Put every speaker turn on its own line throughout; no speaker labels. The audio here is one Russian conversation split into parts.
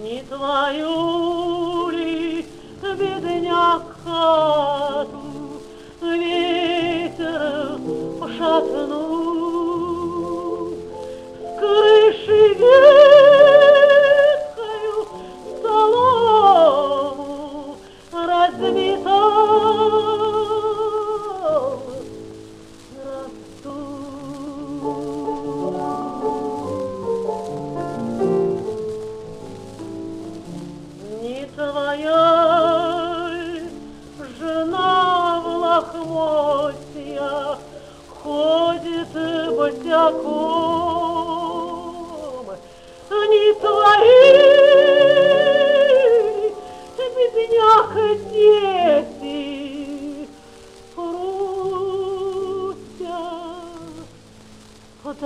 Не твою ли, бедняк, хату ветер пошатнул, с крыши ветхою солому разметал Не твоя жена в лохмотьях ходит босяком, не твои, бедняка, дети прутят под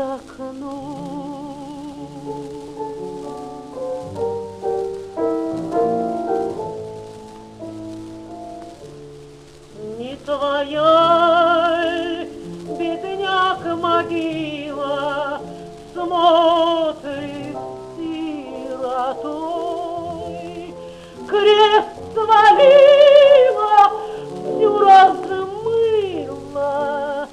окном. Не твоя, бедняк, могила смотрит сиротой, крест свалила, всю размыла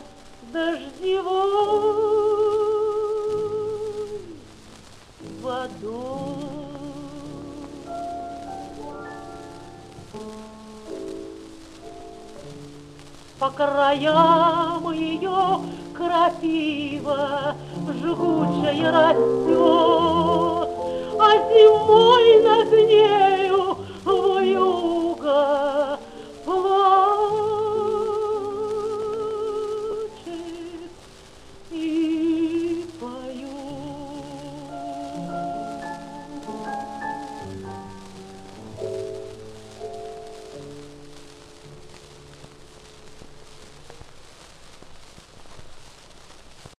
дождевой водой. По краям ее крапива жгучая растет, а зимой на дне